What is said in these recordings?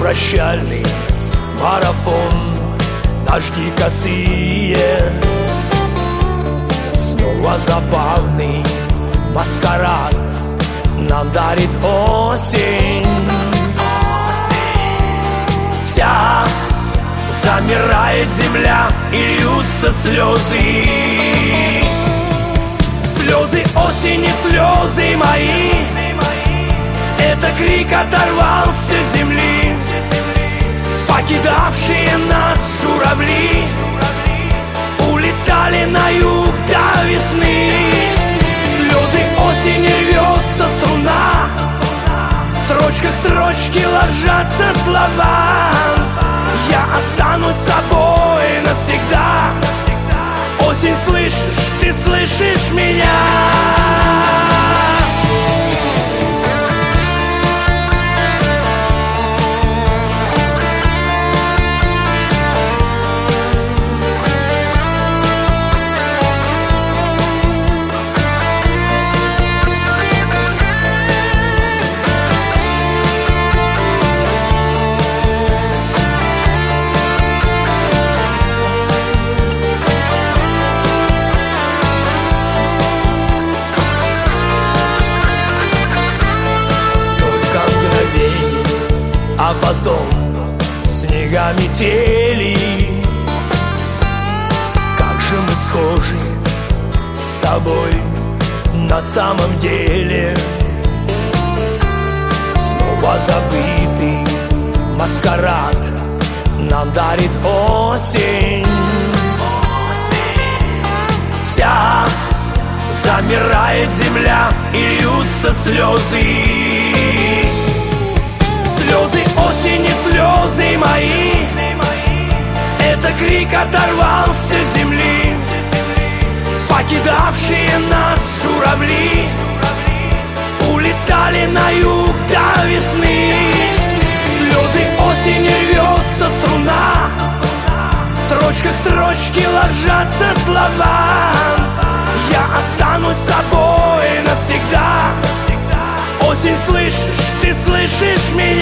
прощальный марафон, дожди косые, снова забавный маскарад нам дарит осень. Вся замирает земля и льются слезы. Слезы осени, слезы мои, это крик оторвался с земли. Покидавшие нас журавли улетали на юг до весны. Слезы осени, рвется струна, в строчках строчки ложатся слова. Я останусь с тобой навсегда. Осень, слышишь, ты слышишь меня? А потом снега метели. Как же мы схожи с тобой на самом деле. Снова забытый маскарад нам дарит осень. Вся замирает земля и льются слезы. Слезы осени, слезы мои, это крик оторвался с земли. Покидавшие нас журавли улетали на юг до весны. Слезы осени, рвется струна, в строчках строчки ложатся слова. Я останусь с тобой навсегда. Осень, слышишь, ты слышишь меня?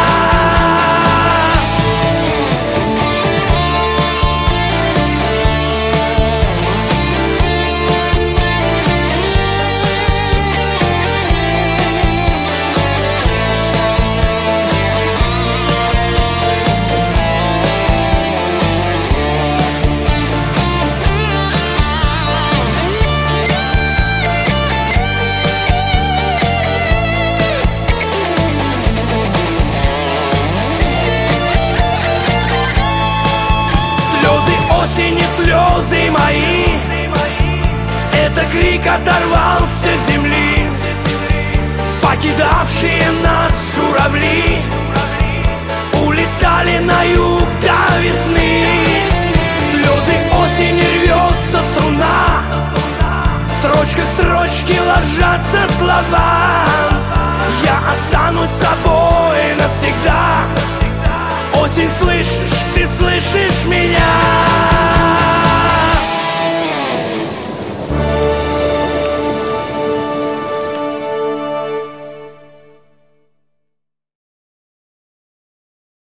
Осени, слезы мои, это крик оторвался с земли. Покидавшие нас журавли улетали на юг до весны. Слезы осени, рвется струна, в строчках строчки ложатся слова. Я останусь с тобой навсегда. Осень, слышишь, ты слышишь меня?